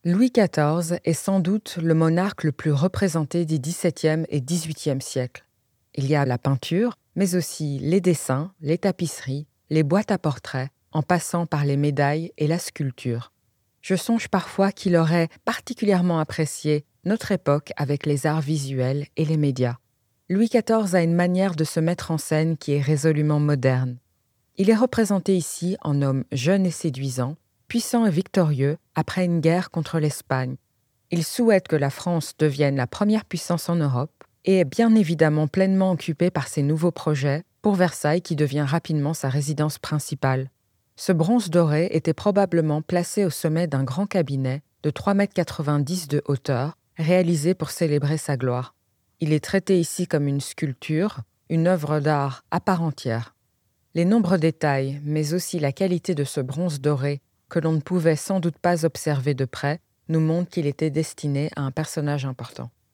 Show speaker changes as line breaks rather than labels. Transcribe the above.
Louis XIV est sans doute le monarque le plus représenté des XVIIe et XVIIIe siècles. Il y a la peinture, mais aussi les dessins, les tapisseries, les boîtes à portraits, en passant par les médailles et la sculpture. Je songe parfois qu'il aurait particulièrement apprécié notre époque avec les arts visuels et les médias. Louis XIV a une manière de se mettre en scène qui est résolument moderne. Il est représenté ici en homme jeune et séduisant, puissant et victorieux après une guerre contre l'Espagne. Il souhaite que la France devienne la première puissance en Europe et est bien évidemment pleinement occupé par ses nouveaux projets pour Versailles qui devient rapidement sa résidence principale. Ce bronze doré était probablement placé au sommet d'un grand cabinet de 3,90 m de hauteur, réalisé pour célébrer sa gloire. Il est traité ici comme une sculpture, une œuvre d'art à part entière. Les nombreux détails, mais aussi la qualité de ce bronze doré que l'on ne pouvait sans doute pas observer de près, nous montrent qu'il était destiné à un personnage important.